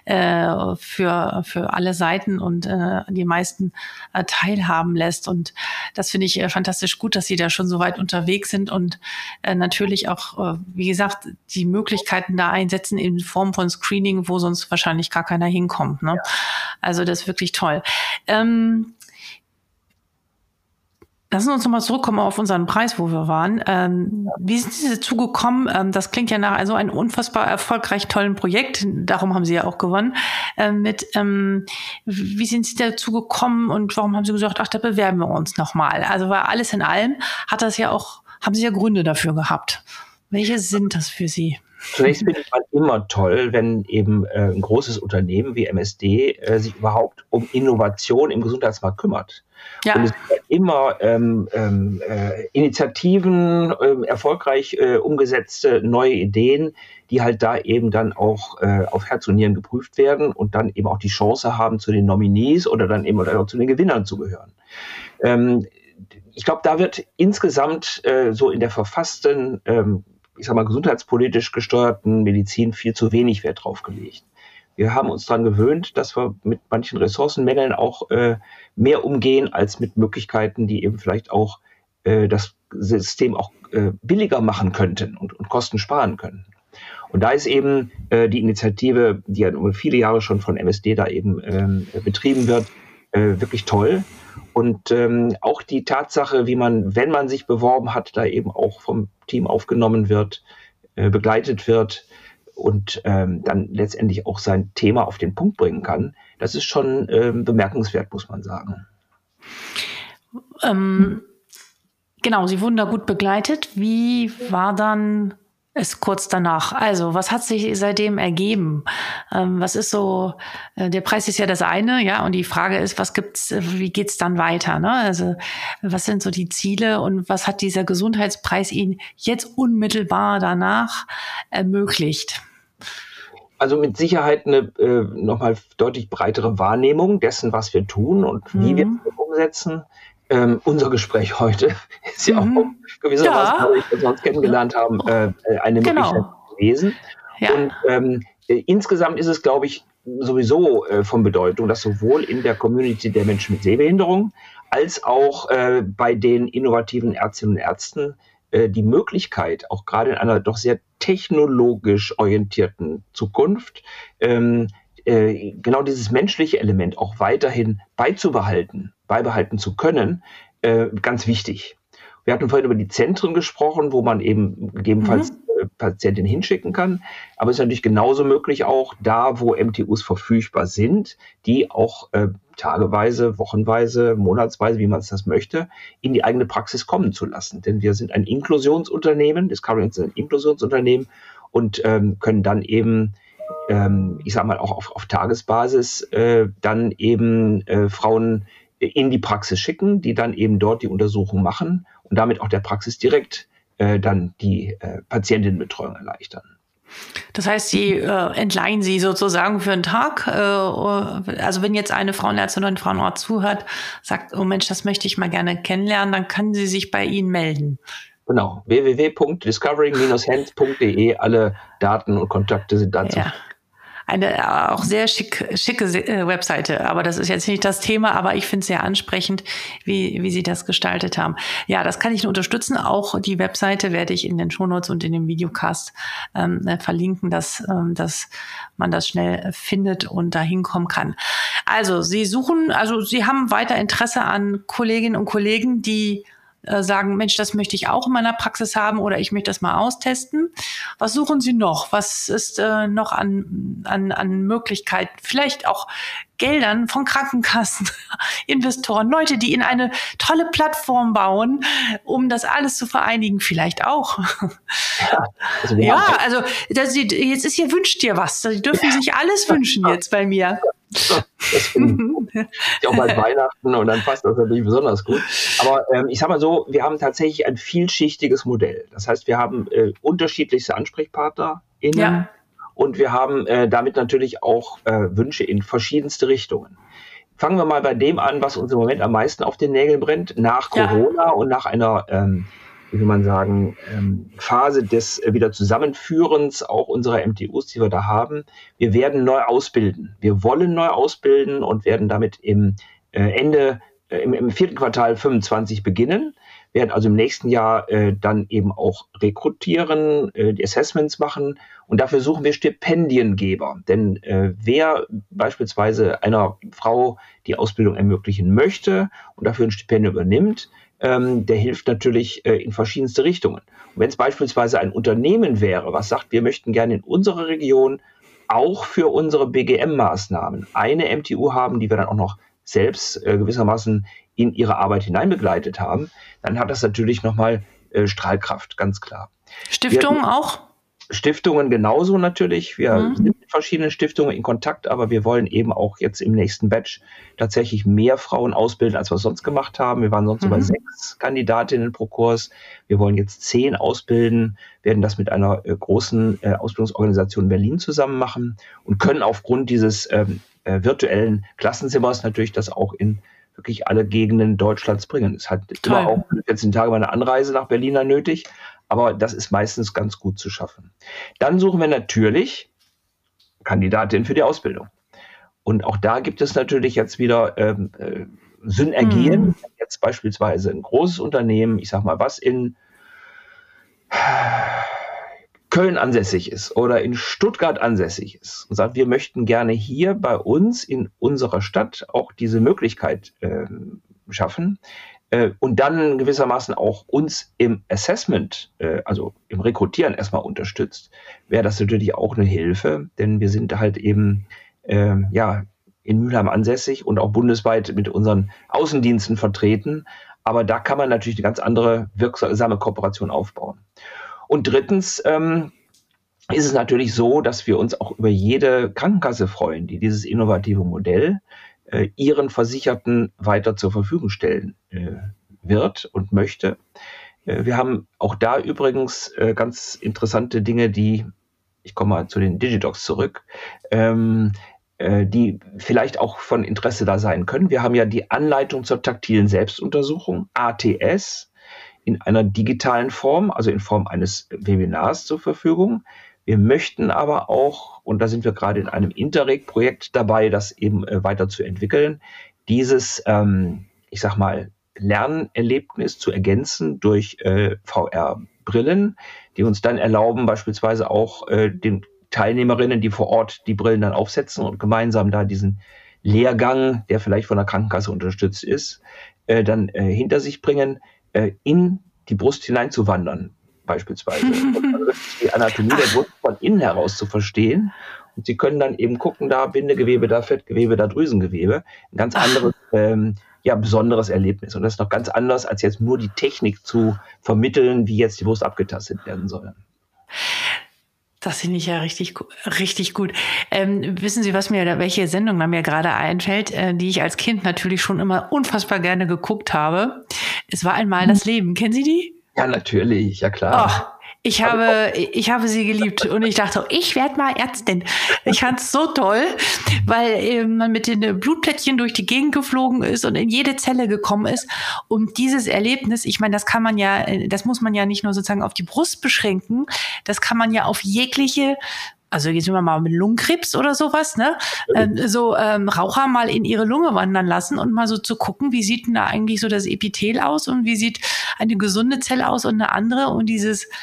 für alle Seiten und die meisten teilhaben lässt. Und das finde ich fantastisch gut, dass Sie da schon so weit unterwegs sind und natürlich auch, wie gesagt, die Möglichkeiten da einsetzen in Form von Screening, wo sonst wahrscheinlich gar keiner hinkommt. Ne? Ja. Also das ist wirklich toll. Lassen Sie uns nochmal zurückkommen auf unseren Preis, wo wir waren. Wie sind Sie dazu gekommen? Das klingt ja nach so einem unfassbar erfolgreich tollen Projekt. Darum haben Sie ja auch gewonnen. Wie sind Sie dazu gekommen und warum haben Sie gesagt, ach, da bewerben wir uns nochmal? Also weil alles in allem haben Sie ja Gründe dafür gehabt. Welche sind das für Sie? Zunächst finde ich mal immer toll, wenn eben ein großes Unternehmen wie MSD sich überhaupt um Innovation im Gesundheitsmarkt kümmert. Ja. Und es gibt immer Initiativen, erfolgreich umgesetzte neue Ideen, die halt da eben dann auch auf Herz und Nieren geprüft werden und dann eben auch die Chance haben, zu den Nominees oder dann eben auch zu den Gewinnern zu gehören. Ich glaube, da wird insgesamt so in der verfassten ich sag mal, gesundheitspolitisch gesteuerten Medizin viel zu wenig Wert drauf gelegt. Wir haben uns daran gewöhnt, dass wir mit manchen Ressourcenmängeln auch mehr umgehen, als mit Möglichkeiten, die eben vielleicht auch das System auch billiger machen könnten und Kosten sparen könnten. Und da ist eben die Initiative, die ja über viele Jahre schon von MSD da eben betrieben wird, wirklich toll. Und auch die Tatsache, wie man, wenn man sich beworben hat, da eben auch vom Team aufgenommen wird, begleitet wird und dann letztendlich auch sein Thema auf den Punkt bringen kann, das ist schon bemerkenswert, muss man sagen. Genau, Sie wurden da gut begleitet. Wie war dann es kurz danach? Also, was hat sich seitdem ergeben? Was ist so, der Preis ist ja das eine, ja, und die Frage ist, wie geht's dann weiter, ne? Also, was sind so die Ziele und was hat dieser Gesundheitspreis Ihnen jetzt unmittelbar danach ermöglicht? Also mit Sicherheit eine nochmal deutlich breitere Wahrnehmung dessen, was wir tun und wie wir es umsetzen. Unser Gespräch heute ist ja auch gewissermaßen, weil wir uns kennengelernt haben, eine Möglichkeit gewesen. Ja. Und insgesamt ist es, glaube ich, sowieso von Bedeutung, dass sowohl in der Community der Menschen mit Sehbehinderung als auch bei den innovativen Ärztinnen und Ärzten die Möglichkeit, auch gerade in einer doch sehr technologisch orientierten Zukunft, genau dieses menschliche Element auch weiterhin beibehalten zu können, ganz wichtig. Wir hatten vorhin über die Zentren gesprochen, wo man eben gegebenenfalls Patientinnen hinschicken kann. Aber es ist natürlich genauso möglich auch da, wo MTUs verfügbar sind, die auch tageweise, wochenweise, monatsweise, wie man es das möchte, in die eigene Praxis kommen zu lassen. Denn wir sind ein Inklusionsunternehmen, Discovery ist ein Inklusionsunternehmen und können dann eben ich sag mal auch auf Tagesbasis dann eben Frauen in die Praxis schicken, die dann eben dort die Untersuchung machen und damit auch der Praxis direkt dann die Patientinnenbetreuung erleichtern. Das heißt, Sie entleihen Sie sozusagen für einen Tag. Also wenn jetzt eine Frauenärztin oder ein Frauenarzt zuhört, sagt, oh Mensch, das möchte ich mal gerne kennenlernen, dann kann sie sich bei Ihnen melden. Genau, www.discovering-hands.de, alle Daten und Kontakte sind dazu. Ja. Eine auch sehr schicke Webseite, aber das ist jetzt nicht das Thema, aber ich finde es sehr ansprechend, wie Sie das gestaltet haben. Ja, das kann ich nur unterstützen. Auch die Webseite werde ich in den Shownotes und in dem Videocast verlinken, dass man das schnell findet und da hinkommen kann. Also Sie haben weiter Interesse an Kolleginnen und Kollegen, die sagen, Mensch, das möchte ich auch in meiner Praxis haben oder ich möchte das mal austesten. Was suchen Sie noch? Was ist noch an Möglichkeiten? Vielleicht auch Geldern von Krankenkassen, Investoren, Leute, die in eine tolle Plattform bauen, um das alles zu vereinigen, vielleicht auch. Jetzt ist hier, wünscht dir was. Sie dürfen sich alles wünschen jetzt bei mir. Das ist ja auch bald Weihnachten und dann passt das natürlich besonders gut. Aber ich sag mal so, wir haben tatsächlich ein vielschichtiges Modell. Das heißt, wir haben unterschiedlichste AnsprechpartnerInnen und wir haben damit natürlich auch Wünsche in verschiedenste Richtungen. Fangen wir mal bei dem an, was uns im Moment am meisten auf den Nägeln brennt, nach Corona und nach einer wie will man sagen, Phase des wieder Zusammenführens auch unserer MTUs, die wir da haben. Wir werden neu ausbilden. Wir wollen neu ausbilden und werden damit im 4. Quartal 25 beginnen. Werden also im nächsten Jahr dann eben auch rekrutieren, die Assessments machen und dafür suchen wir Stipendiengeber. Denn wer beispielsweise einer Frau die Ausbildung ermöglichen möchte und dafür ein Stipendium übernimmt, der hilft natürlich in verschiedenste Richtungen. Und wenn es beispielsweise ein Unternehmen wäre, was sagt, wir möchten gerne in unserer Region auch für unsere BGM-Maßnahmen eine MTU haben, die wir dann auch noch selbst gewissermaßen in ihre Arbeit hineinbegleitet haben, dann hat das natürlich nochmal Strahlkraft, ganz klar. Stiftungen auch? Stiftungen genauso natürlich. Wir sind mit verschiedenen Stiftungen in Kontakt, aber wir wollen eben auch jetzt im nächsten Batch tatsächlich mehr Frauen ausbilden, als wir es sonst gemacht haben. Wir waren sonst über 6 Kandidatinnen pro Kurs. Wir wollen jetzt 10 ausbilden, werden das mit einer großen Ausbildungsorganisation in Berlin zusammen machen und können aufgrund dieses virtuellen Klassenzimmers natürlich das auch in wirklich alle Gegenden Deutschlands bringen. Es hat immer auch 14 Tage meine Anreise nach Berlin nötig, aber das ist meistens ganz gut zu schaffen. Dann suchen wir natürlich Kandidatinnen für die Ausbildung. Und auch da gibt es natürlich jetzt wieder Synergien. jetzt beispielsweise ein großes Unternehmen, ich sag mal, was in Köln ansässig ist oder in Stuttgart ansässig ist und sagt, wir möchten gerne hier bei uns in unserer Stadt auch diese Möglichkeit schaffen und dann gewissermaßen auch uns im Assessment, also im Rekrutieren erstmal unterstützt, wäre das natürlich auch eine Hilfe, denn wir sind halt eben in Mülheim ansässig und auch bundesweit mit unseren Außendiensten vertreten, aber da kann man natürlich eine ganz andere wirksame Kooperation aufbauen. Und drittens ist es natürlich so, dass wir uns auch über jede Krankenkasse freuen, die dieses innovative Modell ihren Versicherten weiter zur Verfügung stellen wird und möchte. Wir haben auch da übrigens ganz interessante Dinge, ich komme mal zu den Digidocs zurück, die vielleicht auch von Interesse da sein können. Wir haben ja die Anleitung zur taktilen Selbstuntersuchung, ATS, in einer digitalen Form, also in Form eines Webinars zur Verfügung. Wir möchten aber auch, und da sind wir gerade in einem Interreg-Projekt dabei, das eben weiterzuentwickeln, dieses, Lernerlebnis zu ergänzen durch VR-Brillen, die uns dann erlauben, beispielsweise auch den Teilnehmerinnen, die vor Ort die Brillen dann aufsetzen und gemeinsam da diesen Lehrgang, der vielleicht von der Krankenkasse unterstützt ist, dann hinter sich bringen, in die Brust hineinzuwandern, beispielsweise. Und also die Anatomie der Brust von innen heraus zu verstehen. Und Sie können dann eben gucken, da Bindegewebe, da Fettgewebe, da Drüsengewebe. Ein ganz anderes, besonderes Erlebnis. Und das ist noch ganz anders, als jetzt nur die Technik zu vermitteln, wie jetzt die Brust abgetastet werden soll. Das finde ich ja richtig, richtig gut. Wissen Sie, welche Sendung mir gerade einfällt, die ich als Kind natürlich schon immer unfassbar gerne geguckt habe? Es war einmal das Leben. Kennen Sie die? Ja, natürlich, ja klar. Oh, ich habe sie geliebt und ich dachte, ich werde mal Ärztin. Ich fand es so toll, weil man mit den Blutplättchen durch die Gegend geflogen ist und in jede Zelle gekommen ist. Und dieses Erlebnis, ich meine, das muss man ja nicht nur sozusagen auf die Brust beschränken, das kann man ja auf jegliche, also jetzt sind wir mal mit Lungenkrebs oder sowas, ne? Raucher mal in ihre Lunge wandern lassen und mal so zu gucken, wie sieht denn da eigentlich so das Epithel aus und wie sieht eine gesunde Zelle aus und eine andere und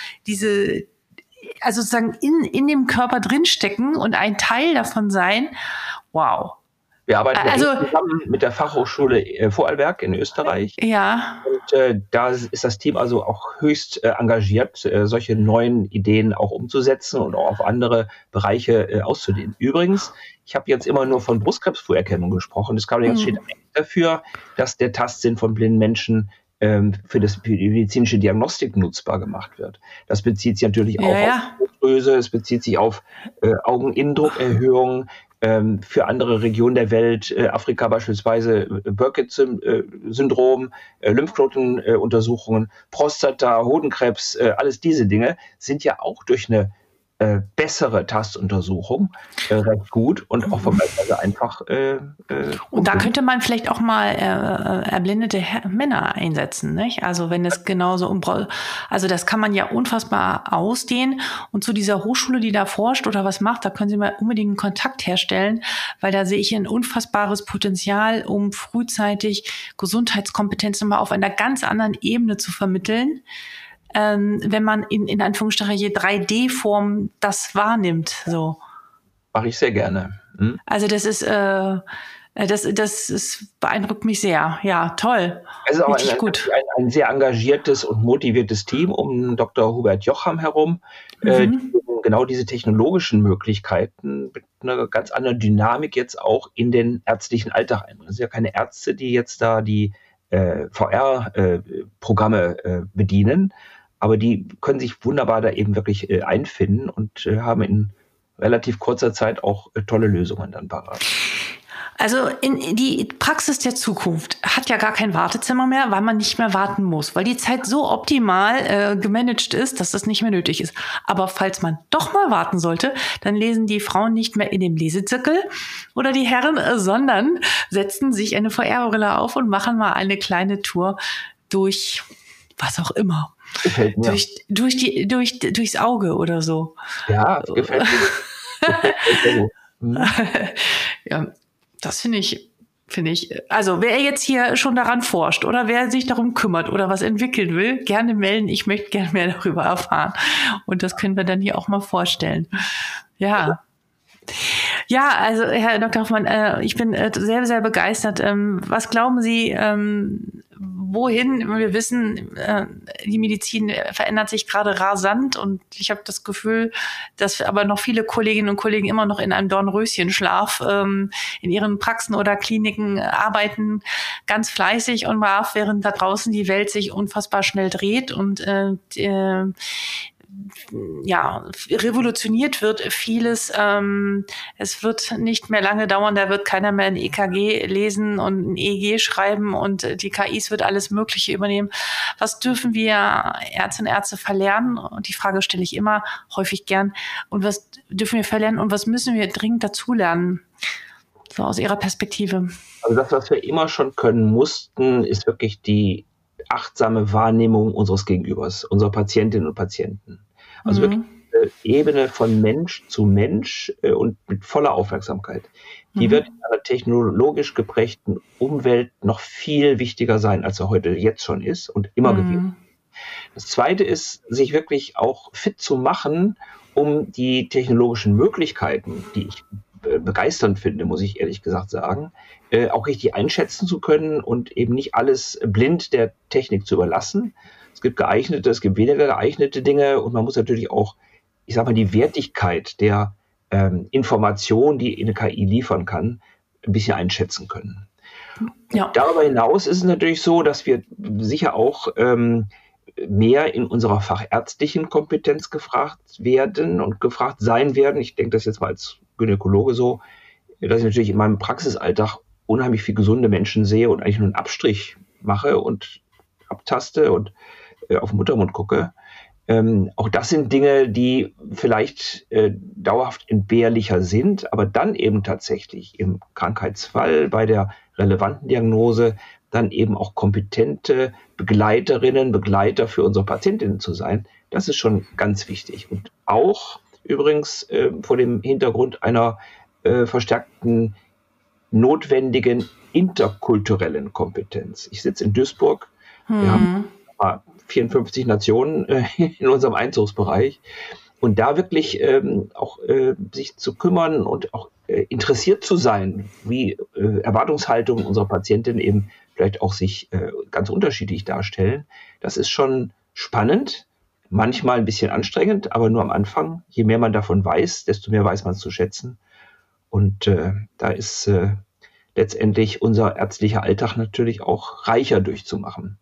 also sozusagen in dem Körper drinstecken und ein Teil davon sein. Wow. Wir arbeiten zusammen mit der Fachhochschule Vorarlberg in Österreich. Ja. Und da ist das Team also auch höchst engagiert, solche neuen Ideen auch umzusetzen und auch auf andere Bereiche auszudehnen. Übrigens, ich habe jetzt immer nur von Brustkrebsfrüherkennung gesprochen. Das steht eigentlich dafür, dass der Tastsinn von blinden Menschen für die medizinische Diagnostik nutzbar gemacht wird. Das bezieht sich natürlich auch auf Brustdrüse, es bezieht sich auf Augeninnendruckerhöhung, für andere Regionen der Welt, Afrika beispielsweise, Burkitt-Syndrom, Lymphknotenuntersuchungen, Prostata, Hodenkrebs, alles diese Dinge sind ja auch durch eine bessere Tastuntersuchung recht gut und auch vergleichsweise einfach. Und da könnte man vielleicht auch mal erblindete Männer einsetzen, nicht? Also wenn es genauso also das kann man ja unfassbar ausdehnen. Und zu dieser Hochschule, die da forscht oder was macht, da können Sie mal unbedingt einen Kontakt herstellen, weil da sehe ich ein unfassbares Potenzial, um frühzeitig Gesundheitskompetenz nochmal auf einer ganz anderen Ebene zu vermitteln. Wenn man in Anführungsstrichen 3D-Form das wahrnimmt. So. Mache ich sehr gerne. Also das ist beeindruckt mich sehr. Ja, toll. Es ist auch ein sehr engagiertes und motiviertes Team um Dr. Hubert Jocham herum, die genau diese technologischen Möglichkeiten mit einer ganz anderen Dynamik jetzt auch in den ärztlichen Alltag einbringen. Es sind ja keine Ärzte, die jetzt da die VR-Programme bedienen, aber die können sich wunderbar da eben wirklich einfinden und haben in relativ kurzer Zeit auch tolle Lösungen dann parat. Also die Praxis der Zukunft hat ja gar kein Wartezimmer mehr, weil man nicht mehr warten muss, weil die Zeit so optimal gemanagt ist, dass das nicht mehr nötig ist. Aber falls man doch mal warten sollte, dann lesen die Frauen nicht mehr in dem Lesezirkel oder die Herren, sondern setzen sich eine VR-Brille auf und machen mal eine kleine Tour durch was auch immer. Gefällt mir. Durchs Auge oder so. Ja, gefällt mir. Ja. Das finde ich finde ich. Also wer jetzt hier schon daran forscht oder wer sich darum kümmert oder was entwickeln will, gerne melden. Ich möchte gerne mehr darüber erfahren. Und das können wir dann hier auch mal vorstellen. Ja. Ja, also Herr Dr. Hoffmann, ich bin sehr, sehr begeistert. Was glauben Sie, wohin? Wir wissen, die Medizin verändert sich gerade rasant und ich habe das Gefühl, dass aber noch viele Kolleginnen und Kollegen immer noch in einem Dornröschenschlaf in ihren Praxen oder Kliniken arbeiten, ganz fleißig und brav, während da draußen die Welt sich unfassbar schnell dreht und revolutioniert wird vieles. Es wird nicht mehr lange dauern, da wird keiner mehr ein EKG lesen und ein EEG schreiben und die KIs wird alles Mögliche übernehmen. Was dürfen wir Ärztinnen und Ärzte verlernen? Und die Frage stelle ich immer, häufig gern. Und was dürfen wir verlernen und was müssen wir dringend dazulernen? So aus Ihrer Perspektive. Also das, was wir immer schon können mussten, ist wirklich die achtsame Wahrnehmung unseres Gegenübers, unserer Patientinnen und Patienten. Also wirklich Ebene von Mensch zu Mensch und mit voller Aufmerksamkeit. Die wird in einer technologisch geprägten Umwelt noch viel wichtiger sein, als er heute jetzt schon ist und immer gewesen. Das Zweite ist, sich wirklich auch fit zu machen, um die technologischen Möglichkeiten, die ich begeisternd finde, muss ich ehrlich gesagt sagen, auch richtig einschätzen zu können und eben nicht alles blind der Technik zu überlassen. Es gibt geeignete, es gibt weniger geeignete Dinge und man muss natürlich auch, ich sag mal, die Wertigkeit der Information, die eine KI liefern kann, ein bisschen einschätzen können. Ja. Darüber hinaus ist es natürlich so, dass wir sicher auch mehr in unserer fachärztlichen Kompetenz gefragt werden und gefragt sein werden. Ich denke das jetzt mal als Gynäkologe so, dass ich natürlich in meinem Praxisalltag unheimlich viele gesunde Menschen sehe und eigentlich nur einen Abstrich mache und abtaste und auf den Muttermund gucke. Auch das sind Dinge, die vielleicht dauerhaft entbehrlicher sind, aber dann eben tatsächlich im Krankheitsfall bei der relevanten Diagnose dann eben auch kompetente Begleiterinnen, Begleiter für unsere Patientinnen zu sein. Das ist schon ganz wichtig. Und auch übrigens vor dem Hintergrund einer verstärkten, notwendigen interkulturellen Kompetenz. Ich sitze in Duisburg. Wir haben 54 Nationen in unserem Einzugsbereich. Und da wirklich auch sich zu kümmern und auch interessiert zu sein, wie Erwartungshaltungen unserer Patientinnen eben vielleicht auch sich ganz unterschiedlich darstellen. Das ist schon spannend, manchmal ein bisschen anstrengend, aber nur am Anfang. Je mehr man davon weiß, desto mehr weiß man es zu schätzen. Und da ist letztendlich unser ärztlicher Alltag natürlich auch reicher durchzumachen.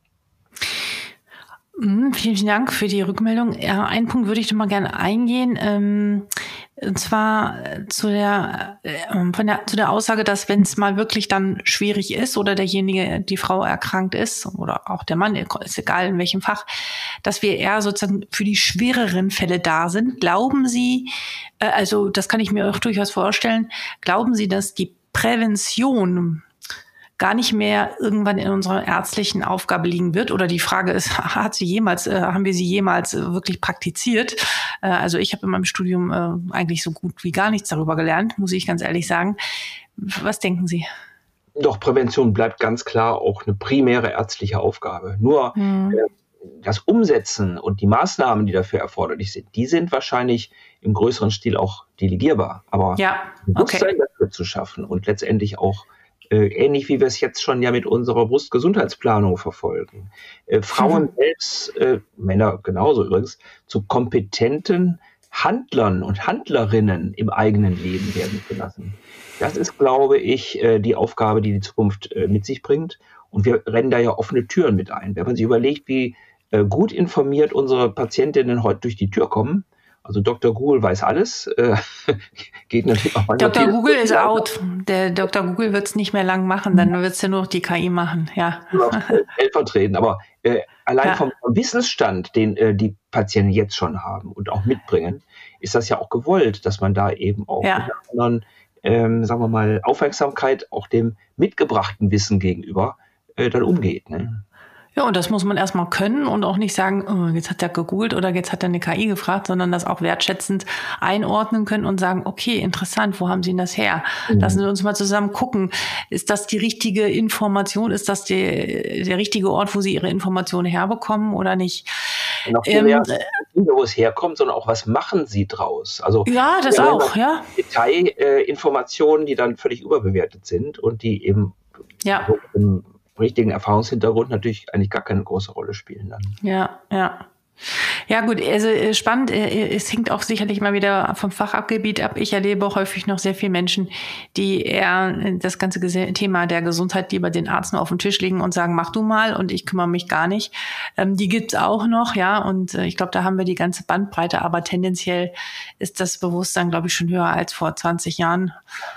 Vielen Dank für die Rückmeldung. Ja, einen Punkt würde ich noch mal gerne eingehen. Und zwar zu der Aussage, dass wenn es mal wirklich dann schwierig ist oder derjenige, die Frau erkrankt ist oder auch der Mann, ist egal in welchem Fach, dass wir eher sozusagen für die schwereren Fälle da sind. Glauben Sie, also das kann ich mir auch durchaus vorstellen, glauben Sie, dass die Prävention gar nicht mehr irgendwann in unserer ärztlichen Aufgabe liegen wird? Oder die Frage ist, haben wir sie jemals wirklich praktiziert? Also ich habe in meinem Studium eigentlich so gut wie gar nichts darüber gelernt, muss ich ganz ehrlich sagen. Was denken Sie? Doch, Prävention bleibt ganz klar auch eine primäre ärztliche Aufgabe. Nur das Umsetzen und die Maßnahmen, die dafür erforderlich sind, die sind wahrscheinlich im größeren Stil auch delegierbar. Aber Bewusstsein dafür zu schaffen und letztendlich auch ähnlich wie wir es jetzt schon ja mit unserer Brustgesundheitsplanung verfolgen. Frauen selbst, Männer genauso übrigens, zu kompetenten Handlern und Handlerinnen im eigenen Leben werden zu lassen. Das ist, glaube ich, die Aufgabe, die die Zukunft mit sich bringt. Und wir rennen da ja offene Türen mit ein. Wenn man sich überlegt, wie gut informiert unsere Patientinnen heute durch die Tür kommen, also Dr. Google weiß alles, geht natürlich auch manchmal. Dr. Google ist out. Der Dr. Google wird es nicht mehr lang machen, dann wird es ja nur noch die KI machen. Ja. Stellvertretend, aber allein vom Wissensstand, den die Patienten jetzt schon haben und auch mitbringen, ist das ja auch gewollt, dass man da eben auch mit einer anderen, sagen wir mal, Aufmerksamkeit auch dem mitgebrachten Wissen gegenüber dann umgeht. Ne? Ja, und das muss man erstmal können und auch nicht sagen, oh, jetzt hat er gegoogelt oder jetzt hat er eine KI gefragt, sondern das auch wertschätzend einordnen können und sagen, okay, interessant, wo haben Sie denn das her? Lassen Sie uns mal zusammen gucken. Ist das die richtige Information? Ist das der richtige Ort, wo Sie Ihre Informationen herbekommen oder nicht? Noch viel mehr, nicht nur, wo es herkommt, sondern auch, was machen Sie draus? Also, ja, das auch, ja. Detailinformationen, die dann völlig überbewertet sind und die eben so im richtigen Erfahrungshintergrund natürlich eigentlich gar keine große Rolle spielen dann. Ja, ja. Ja gut, also spannend, es hängt auch sicherlich mal wieder vom Fachgebiet ab. Ich erlebe häufig noch sehr viele Menschen, die eher das ganze Thema der Gesundheit lieber den Arzt nur auf den Tisch legen und sagen, mach du mal und ich kümmere mich gar nicht. Die gibt's auch noch, ja, und ich glaube, da haben wir die ganze Bandbreite, aber tendenziell ist das Bewusstsein, glaube ich, schon höher als vor 20 Jahren.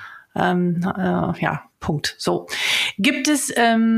Ja, Punkt. So. Gibt es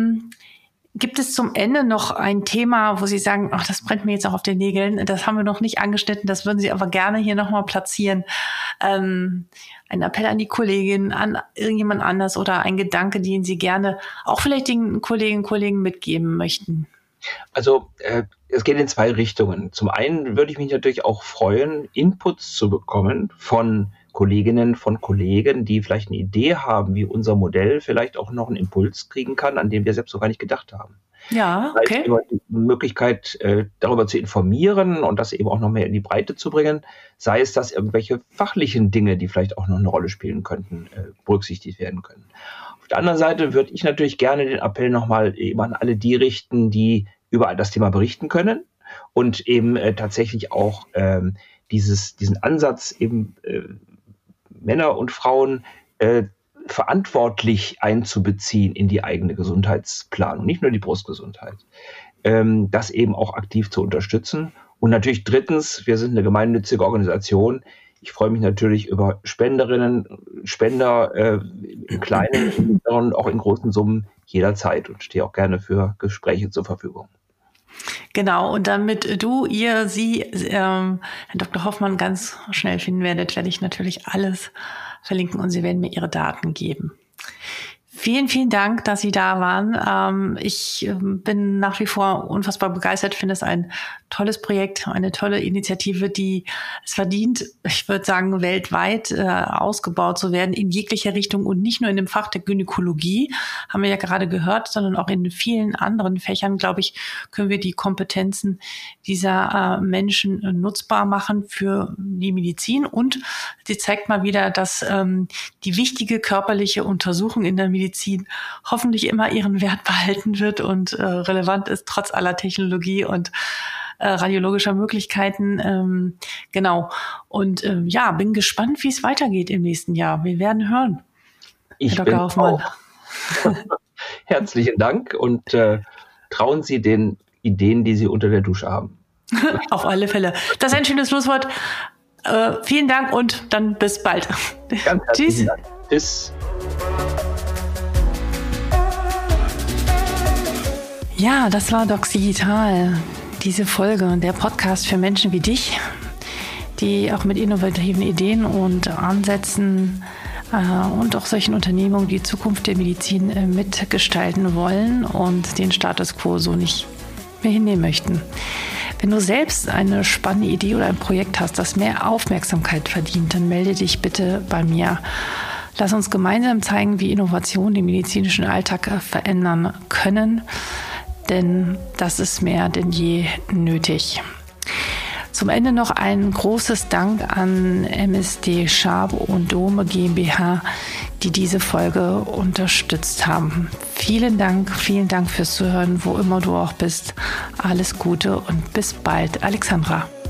zum Ende noch ein Thema, wo Sie sagen, ach, das brennt mir jetzt auch auf den Nägeln, das haben wir noch nicht angeschnitten, das würden Sie aber gerne hier nochmal platzieren? Ein Appell an die Kollegin, an irgendjemand anders oder ein Gedanke, den Sie gerne auch vielleicht den Kolleginnen und Kollegen mitgeben möchten? Also es geht in zwei Richtungen. Zum einen würde ich mich natürlich auch freuen, Inputs zu bekommen von Kolleginnen, von Kollegen, die vielleicht eine Idee haben, wie unser Modell vielleicht auch noch einen Impuls kriegen kann, an den wir selbst noch gar nicht gedacht haben. Ja, okay. Über die Möglichkeit, darüber zu informieren und das eben auch noch mehr in die Breite zu bringen, sei es, dass irgendwelche fachlichen Dinge, die vielleicht auch noch eine Rolle spielen könnten, berücksichtigt werden können. Auf der anderen Seite würde ich natürlich gerne den Appell nochmal eben an alle die richten, die über das Thema berichten können und eben tatsächlich auch diesen Ansatz eben Männer und Frauen verantwortlich einzubeziehen in die eigene Gesundheitsplanung, nicht nur die Brustgesundheit, das eben auch aktiv zu unterstützen. Und natürlich drittens, wir sind eine gemeinnützige Organisation. Ich freue mich natürlich über Spenderinnen, Spender im Kleinen und auch in großen Summen jederzeit und stehe auch gerne für Gespräche zur Verfügung. Genau, und damit du, ihr, sie, Herr Dr. Hoffmann ganz schnell finden werdet, werde ich natürlich alles verlinken und Sie werden mir Ihre Daten geben. Vielen, vielen Dank, dass Sie da waren. Ich bin nach wie vor unfassbar begeistert, finde es ein tolles Projekt, eine tolle Initiative, die es verdient, ich würde sagen, weltweit ausgebaut zu werden in jeglicher Richtung und nicht nur in dem Fach der Gynäkologie, haben wir ja gerade gehört, sondern auch in vielen anderen Fächern, glaube ich, können wir die Kompetenzen dieser Menschen nutzbar machen für die Medizin. Und sie zeigt mal wieder, dass die wichtige körperliche Untersuchung in der Medizin hoffentlich immer ihren Wert behalten wird und relevant ist, trotz aller Technologie und radiologischer Möglichkeiten. Genau. Und ja, bin gespannt, wie es weitergeht im nächsten Jahr. Wir werden hören. Ich Herr Dr. Hoffmann. Herzlichen Dank und trauen Sie den Ideen, die Sie unter der Dusche haben. Auf alle Fälle. Das ist ein schönes Schlusswort. Vielen Dank und dann bis bald. Ganz Tschüss. Dank. Tschüss. Ja, das war Docs Digital. Diese Folge und der Podcast für Menschen wie dich, die auch mit innovativen Ideen und Ansätzen und auch solchen Unternehmungen die Zukunft der Medizin mitgestalten wollen und den Status quo so nicht mehr hinnehmen möchten. Wenn du selbst eine spannende Idee oder ein Projekt hast, das mehr Aufmerksamkeit verdient, dann melde dich bitte bei mir. Lass uns gemeinsam zeigen, wie Innovationen den medizinischen Alltag verändern können. Denn das ist mehr denn je nötig. Zum Ende noch ein großes Dank an MSD Schabe und Dome GmbH, die diese Folge unterstützt haben. Vielen Dank fürs Zuhören, wo immer du auch bist. Alles Gute und bis bald. Alexandra.